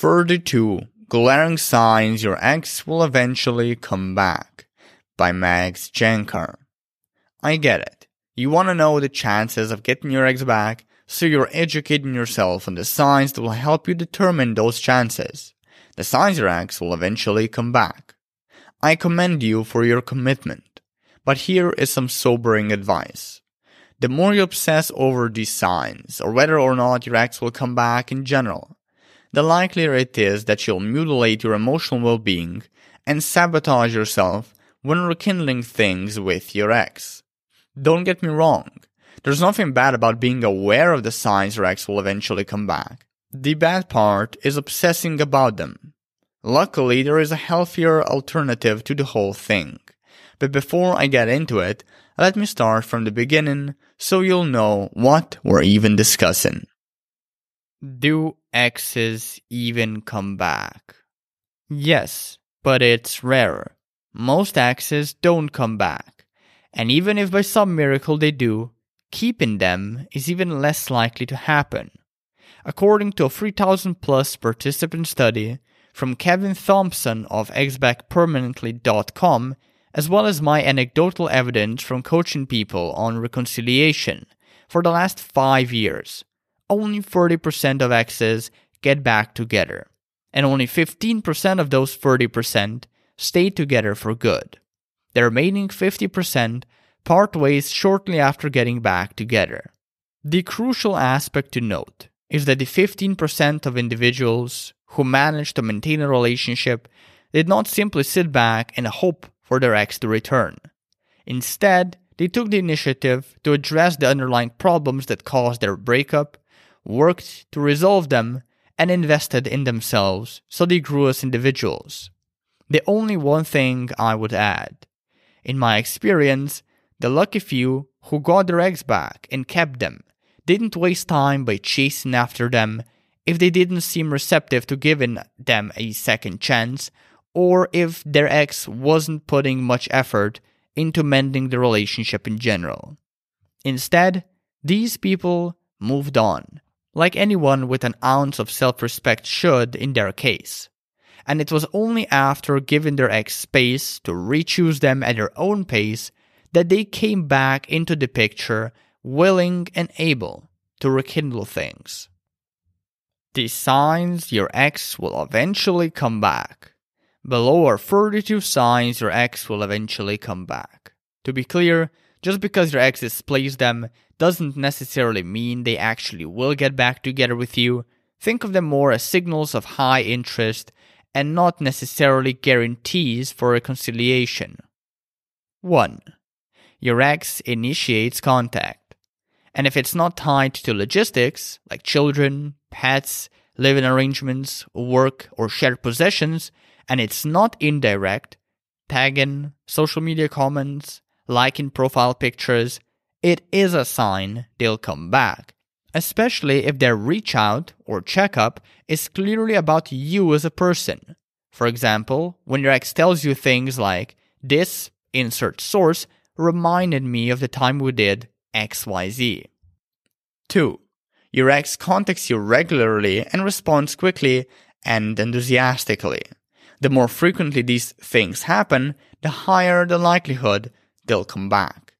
32 Glaring Signs Your Ex Will Eventually Come Back by Max Jankar. I get it. You want to know the chances of getting your ex back, so you're educating yourself on the signs that will help you determine those chances. The signs your ex will eventually come back. I commend you for your commitment, but here is some sobering advice. The more you obsess over these signs, or whether or not your ex will come back in general, the likelier it is that you'll mutilate your emotional well-being and sabotage yourself when rekindling things with your ex. Don't get me wrong, there's nothing bad about being aware of the signs your ex will eventually come back. The bad part is obsessing about them. Luckily, there is a healthier alternative to the whole thing. But before I get into it, let me start from the beginning so you'll know what we're even discussing. Do exes even come back? Yes, but it's rare. Most exes don't come back. And even if by some miracle they do, keeping them is even less likely to happen. According to a 3,000 plus participant study from Kevin Thompson of exbackpermanently.com, as well as my anecdotal evidence from coaching people on reconciliation for the last 5 years, only 30% of exes get back together, and only 15% of those 30% stay together for good. The remaining 50% part ways shortly after getting back together. The crucial aspect to note is that the 15% of individuals who managed to maintain a relationship did not simply sit back and hope for their ex to return. Instead, they took the initiative to address the underlying problems that caused their breakup, worked to resolve them, and invested in themselves so they grew as individuals. The only one thing I would add. In my experience, the lucky few who got their ex back and kept them didn't waste time by chasing after them if they didn't seem receptive to giving them a second chance, or if their ex wasn't putting much effort into mending the relationship in general. Instead, these people moved on, like anyone with an ounce of self-respect should in their case. And it was only after giving their ex space to re-choose them at their own pace that they came back into the picture willing and able to rekindle things. The signs your ex will eventually come back. Below are 32 signs your ex will eventually come back. To be clear, just because your ex displays them doesn't necessarily mean they actually will get back together with you. Think of them more as signals of high interest and not necessarily guarantees for reconciliation. 1. Your ex initiates contact. And if it's not tied to logistics, like children, pets, living arrangements, work, or shared possessions, and it's not indirect, tagging, social media comments, liking profile pictures, it is a sign they'll come back, especially if their reach out or checkup is clearly about you as a person. For example, when your ex tells you things like, "This, insert source, reminded me of the time we did XYZ. 2. Your ex contacts you regularly and responds quickly and enthusiastically. The more frequently these things happen, the higher the likelihood they'll come back.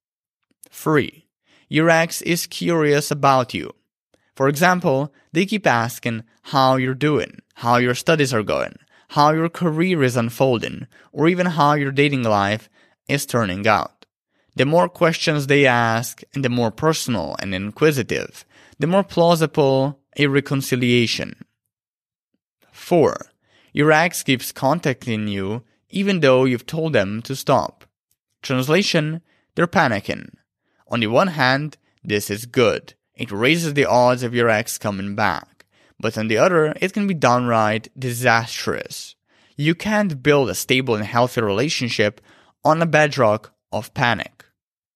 3. Your ex is curious about you. For example, they keep asking how you're doing, how your studies are going, how your career is unfolding, or even how your dating life is turning out. The more questions they ask, and the more personal and inquisitive, the more plausible a reconciliation. 4. Your ex keeps contacting you even though you've told them to stop. Translation, they're panicking. On the one hand, this is good. It raises the odds of your ex coming back. But on the other, it can be downright disastrous. You can't build a stable and healthy relationship on a bedrock of panic.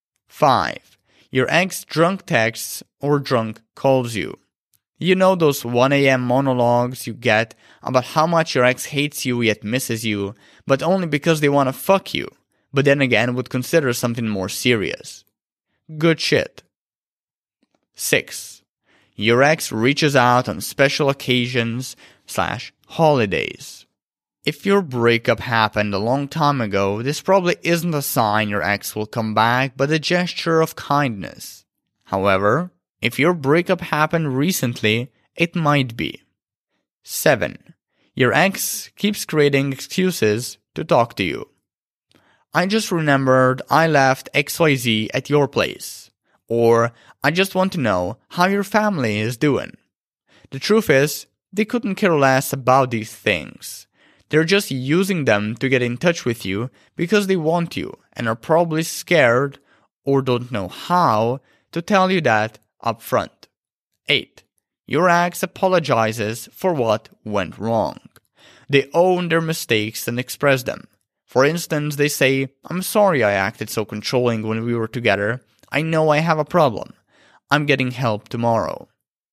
5. Your ex drunk texts or drunk calls you. You know those 1 a.m. monologues you get about how much your ex hates you yet misses you, but only because they want to fuck you, but then again would consider something more serious. Good shit. 6. Your ex reaches out on special occasions, holidays. If your breakup happened a long time ago, this probably isn't a sign your ex will come back, but a gesture of kindness. However, if your breakup happened recently, it might be. 7. Your ex keeps creating excuses to talk to you. I just remembered I left XYZ at your place. Or, I just want to know how your family is doing. The truth is, they couldn't care less about these things. They're just using them to get in touch with you because they want you and are probably scared or don't know how to tell you that up front. 8. Your ex apologizes for what went wrong. They own their mistakes and express them. For instance, they say, I'm sorry I acted so controlling when we were together. I know I have a problem. I'm getting help tomorrow.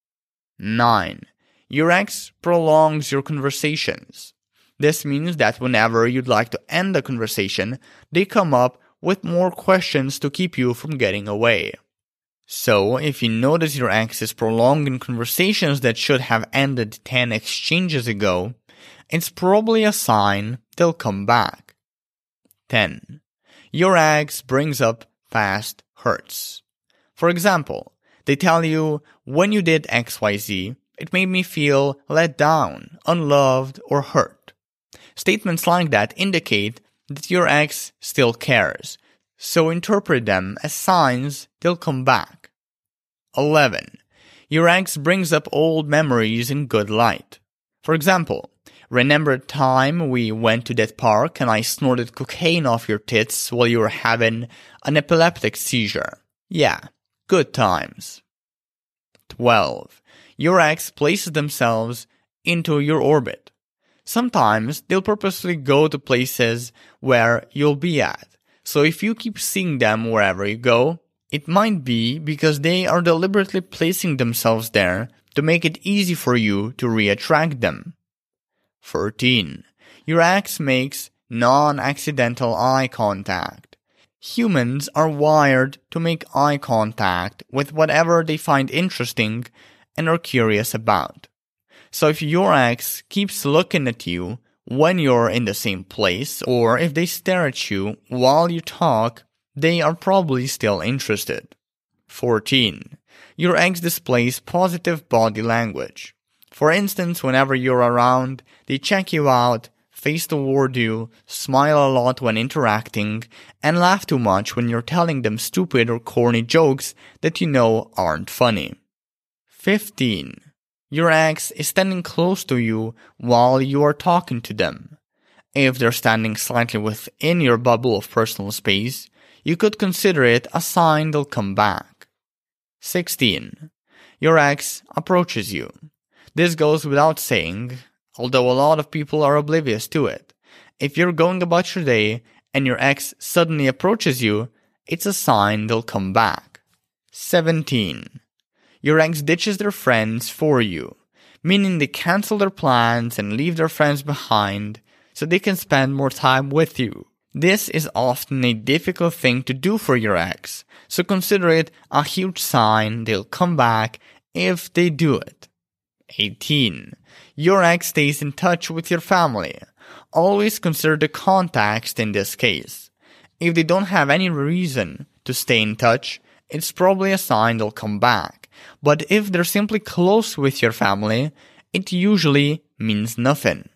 9. Your ex prolongs your conversations. This means that whenever you'd like to end a conversation, they come up with more questions to keep you from getting away. So, if you notice your ex is prolonging conversations that should have ended 10 exchanges ago, it's probably a sign they'll come back. 10. Your ex brings up past hurts. For example, they tell you, when you did XYZ, it made me feel let down, unloved, or hurt. Statements like that indicate that your ex still cares, so interpret them as signs they'll come back. 11. Your ex brings up old memories in good light. For example, remember the time we went to that park and I snorted cocaine off your tits while you were having an epileptic seizure? Yeah, good times. 12. Your ex places themselves into your orbit. Sometimes they'll purposely go to places where you'll be at. So if you keep seeing them wherever you go, it might be because they are deliberately placing themselves there to make it easy for you to re-attract them. 13. Your ex makes non-accidental eye contact. Humans are wired to make eye contact with whatever they find interesting and are curious about. So if your ex keeps looking at you when you're in the same place, or if they stare at you while you talk, they are probably still interested. 14. Your ex displays positive body language. For instance, whenever you're around, they check you out, face toward you, smile a lot when interacting, and laugh too much when you're telling them stupid or corny jokes that you know aren't funny. 15. Your ex is standing close to you while you are talking to them. If they're standing slightly within your bubble of personal space, you could consider it a sign they'll come back. 16. Your ex approaches you. This goes without saying, although a lot of people are oblivious to it. If you're going about your day and your ex suddenly approaches you, it's a sign they'll come back. 17. Your ex ditches their friends for you, meaning they cancel their plans and leave their friends behind so they can spend more time with you. This is often a difficult thing to do for your ex, so consider it a huge sign they'll come back if they do it. 18. Your ex stays in touch with your family. Always consider the context in this case. If they don't have any reason to stay in touch, it's probably a sign they'll come back. But if they're simply close with your family, it usually means nothing.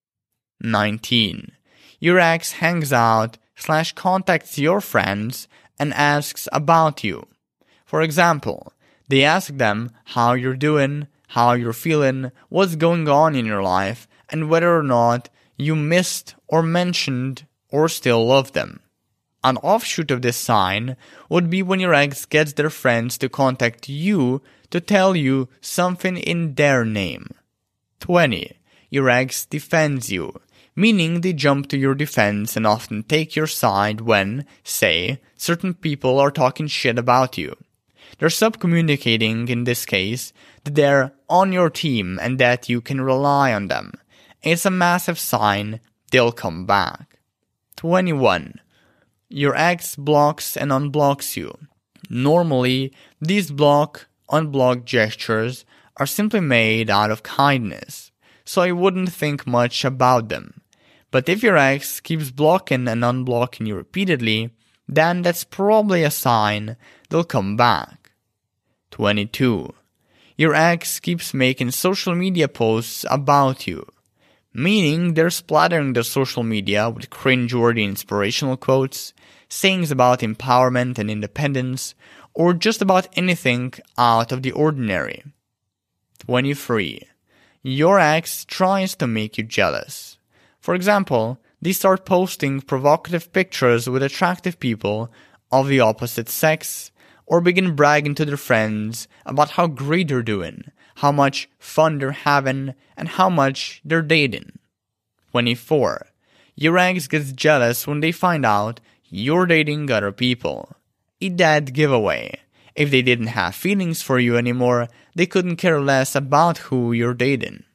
19. Your ex hangs out / contacts your friends and asks about you. For example, they ask them how you're doing, how you're feeling, what's going on in your life, and whether or not you missed or mentioned or still love them. An offshoot of this sign would be when your ex gets their friends to contact you to tell you something in their name. 20. Your ex defends you, meaning they jump to your defense and often take your side when, say, certain people are talking shit about you. They're subcommunicating in this case that they're on your team and that you can rely on them. It's a massive sign they'll come back. 21. Your ex blocks and unblocks you. Normally, these block-unblock gestures are simply made out of kindness. so I wouldn't think much about them. But if your ex keeps blocking and unblocking you repeatedly, then that's probably a sign they'll come back. 22. Your ex keeps making social media posts about you, meaning they're splattering the social media with cringeworthy inspirational quotes, sayings about empowerment and independence, or just about anything out of the ordinary. 23. Your ex tries to make you jealous. For example, they start posting provocative pictures with attractive people of the opposite sex, or begin bragging to their friends about how great they're doing, how much fun they're having, and how much they're dating. 24. Your ex gets jealous when they find out you're dating other people. A dead giveaway. If they didn't have feelings for you anymore, they couldn't care less about who you're dating.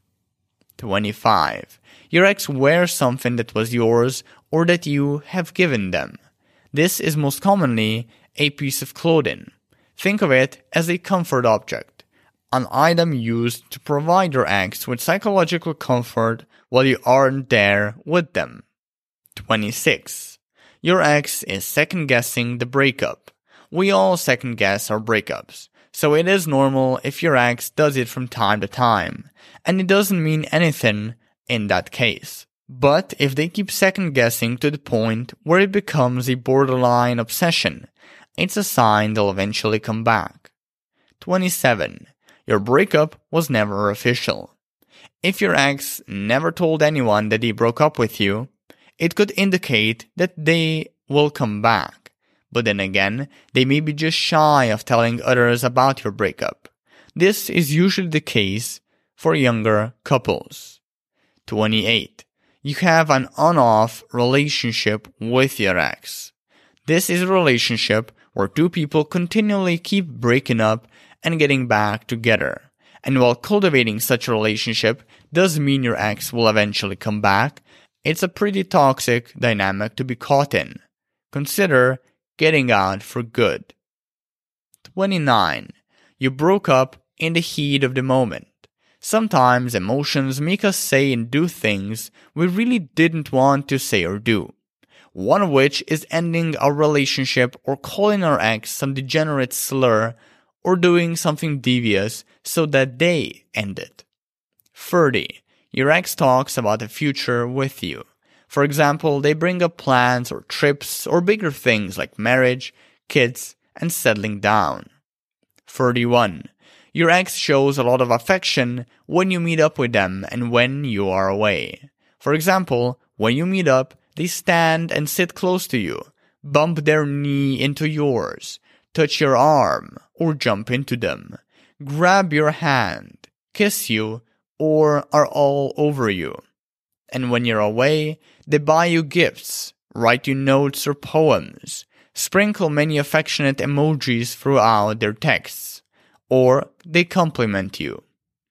25. Your ex wears something that was yours or that you have given them. This is most commonly a piece of clothing. Think of it as a comfort object, an item used to provide your ex with psychological comfort while you aren't there with them. 26. Your ex is second-guessing the breakup. We all second-guess our breakups, so it is normal if your ex does it from time to time, and it doesn't mean anything in that case. But if they keep second-guessing to the point where it becomes a borderline obsession, it's a sign they'll eventually come back. 27. Your breakup was never official. If your ex never told anyone that he broke up with you, it could indicate that they will come back. But then again, they may be just shy of telling others about your breakup. This is usually the case for younger couples. 28. You have an on-off relationship with your ex. This is a relationship where two people continually keep breaking up and getting back together. And while cultivating such a relationship does mean your ex will eventually come back, it's a pretty toxic dynamic to be caught in. Consider getting out for good. 29. You broke up in the heat of the moment. Sometimes emotions make us say and do things we really didn't want to say or do. One of which is ending a relationship or calling our ex some degenerate slur or doing something devious so that they end it. 30. Your ex talks about the future with you. For example, they bring up plans or trips or bigger things like marriage, kids, and settling down. 31. Your ex shows a lot of affection when you meet up with them and when you are away. For example, when you meet up, they stand and sit close to you, bump their knee into yours, touch your arm, or jump into them, grab your hand, kiss you, or are all over you. And when you're away, they buy you gifts, write you notes or poems, sprinkle many affectionate emojis throughout their texts, or they compliment you.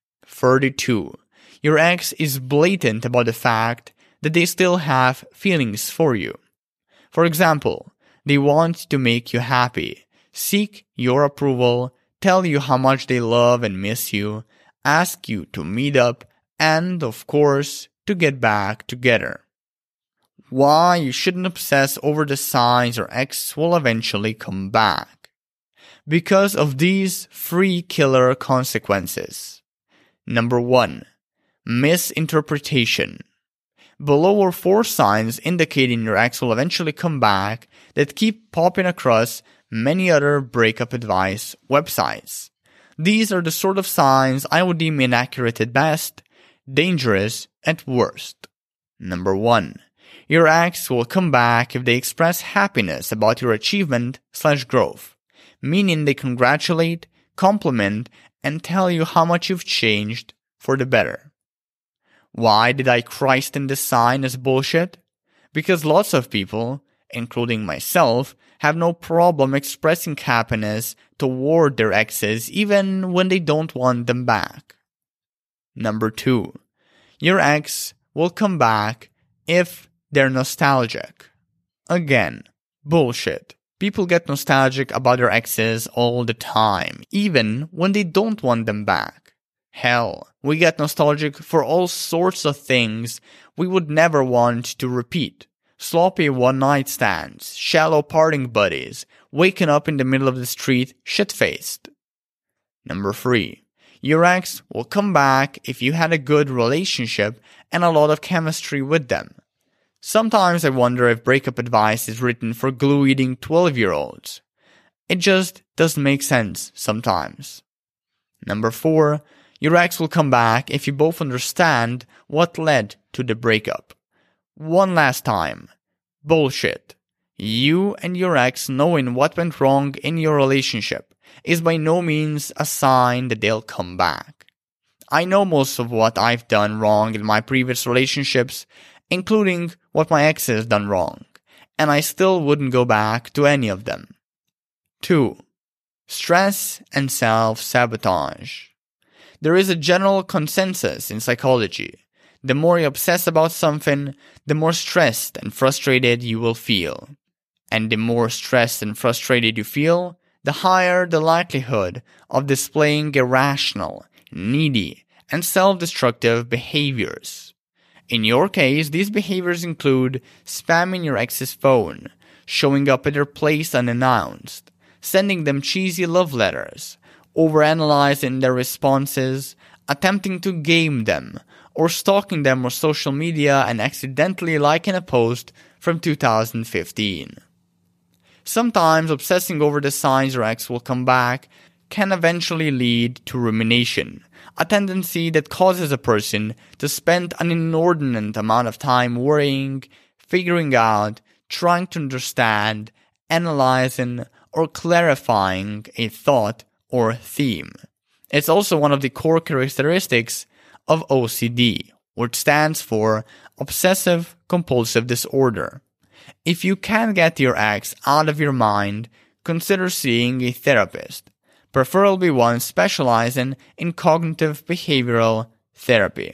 32. Your ex is blatant about the fact that they still have feelings for you. For example, they want to make you happy, seek your approval, tell you how much they love and miss you, ask you to meet up, and, of course, to get back together. Why you shouldn't obsess over the signs your ex will eventually come back. Because of these 3 killer consequences. Number 1. Misinterpretation. Below are 4 signs indicating your ex will eventually come back that keep popping across many other breakup advice websites. These are the sort of signs I would deem inaccurate at best, dangerous at worst. Number 1. Your ex will come back if they express happiness about your achievement/growth, meaning they congratulate, compliment, and tell you how much you've changed for the better. Why did I christen this sign as bullshit? Because lots of people, including myself, have no problem expressing happiness toward their exes even when they don't want them back. Number 2. Your ex will come back if they're nostalgic. Again, bullshit. People get nostalgic about their exes all the time, even when they don't want them back. Hell, we get nostalgic for all sorts of things we would never want to repeat. Sloppy one-night stands, shallow parting buddies, waking up in the middle of the street shit-faced. Number 3. Your ex will come back if you had a good relationship and a lot of chemistry with them. Sometimes I wonder if breakup advice is written for glue-eating 12-year-olds. It just doesn't make sense sometimes. Number 4. Your ex will come back if you both understand what led to the breakup. One last time. Bullshit. You and your ex knowing what went wrong in your relationship is by no means a sign that they'll come back. I know most of what I've done wrong in my previous relationships, including what my ex has done wrong, and I still wouldn't go back to any of them. 2. Stress and self-sabotage. There is a general consensus in psychology. The more you obsess about something, the more stressed and frustrated you will feel. And the more stressed and frustrated you feel, the higher the likelihood of displaying irrational, needy, and self-destructive behaviors. In your case, these behaviors include spamming your ex's phone, showing up at their place unannounced, sending them cheesy love letters, overanalyzing their responses, attempting to game them, or stalking them on social media and accidentally liking a post from 2015. Sometimes obsessing over the signs your ex will come back can eventually lead to rumination, a tendency that causes a person to spend an inordinate amount of time worrying, figuring out, trying to understand, analyzing, or clarifying a thought or theme. It's also one of the core characteristics of OCD, which stands for Obsessive Compulsive Disorder. If you can't get your ex out of your mind, consider seeing a therapist, preferably one specializing in cognitive behavioral therapy.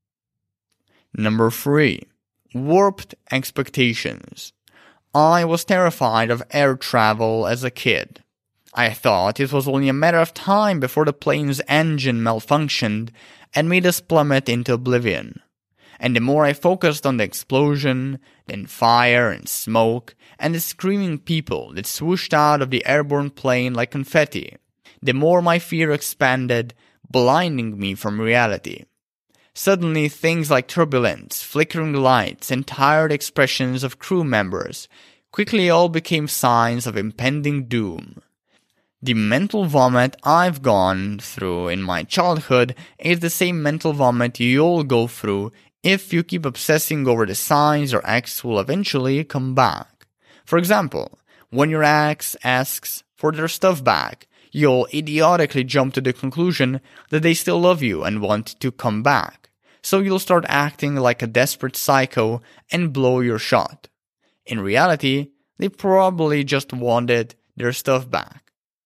Number 3. Warped expectations. I was terrified of air travel as a kid. I thought it was only a matter of time before the plane's engine malfunctioned and made us plummet into oblivion. And the more I focused on the explosion, then fire and smoke, and the screaming people that swooshed out of the airborne plane like confetti, the more my fear expanded, blinding me from reality. Suddenly, things like turbulence, flickering lights, and tired expressions of crew members quickly all became signs of impending doom. The mental vomit I've gone through in my childhood is the same mental vomit you'll go through if you keep obsessing over the signs your ex will eventually come back. For example, when your ex asks for their stuff back, you'll idiotically jump to the conclusion that they still love you and want to come back. So you'll start acting like a desperate psycho and blow your shot. In reality, they probably just wanted their stuff back.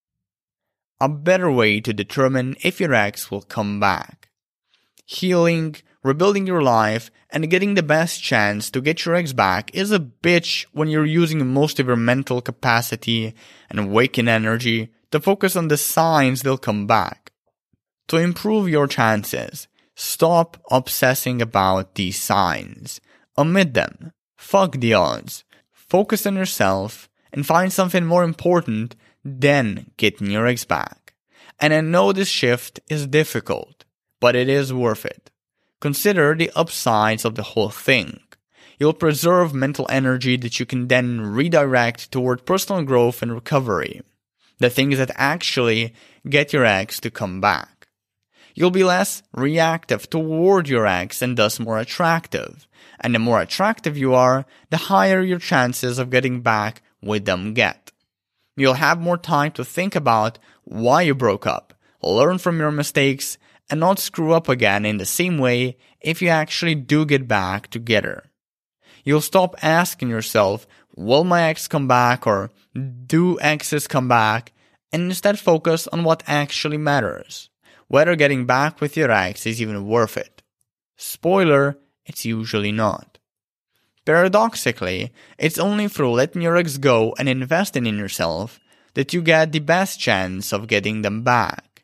A better way to determine if your ex will come back. Healing, rebuilding your life, and getting the best chance to get your ex back is a bitch when you're using most of your mental capacity and waking energy to focus on the signs they'll come back. To improve your chances, stop obsessing about these signs. Omit them. Fuck the odds. Focus on yourself and find something more important than getting your ex back. And I know this shift is difficult, but it is worth it. Consider the upsides of the whole thing. You'll preserve mental energy that you can then redirect toward personal growth and recovery. The things that actually get your ex to come back. You'll be less reactive toward your ex and thus more attractive. And the more attractive you are, the higher your chances of getting back with them get. You'll have more time to think about why you broke up, learn from your mistakes, and not screw up again in the same way if you actually do get back together. You'll stop asking yourself, will my ex come back, or do exes come back, and instead focus on what actually matters, whether getting back with your ex is even worth it. Spoiler, it's usually not. Paradoxically, it's only through letting your ex go and investing in yourself that you get the best chance of getting them back.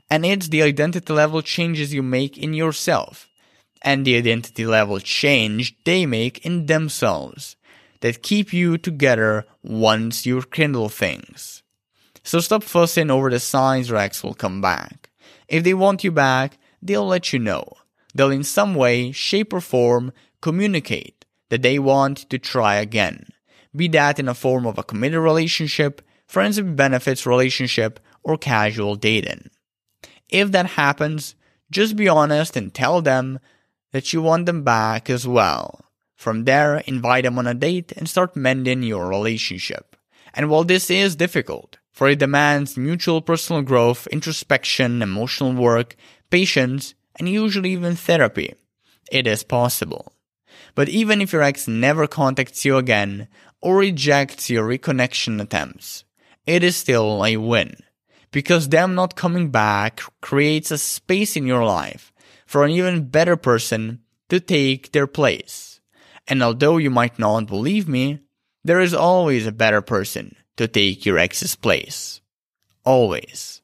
And it's the identity level changes you make in yourself, and the identity level change they make in themselves, that keep you together once you rekindle things. So stop fussing over the signs your ex will come back. If they want you back, they'll let you know. They'll in some way, shape or form, communicate that they want to try again. Be that in a form of a committed relationship, friends with benefits relationship, or casual dating. If that happens, just be honest and tell them that you want them back as well. From there, invite them on a date and start mending your relationship. And while this is difficult, for it demands mutual personal growth, introspection, emotional work, patience, and usually even therapy, it is possible. But even if your ex never contacts you again or rejects your reconnection attempts, it is still a win. Because them not coming back creates a space in your life for an even better person to take their place. And although you might not believe me, there is always a better person to take your ex's place. Always.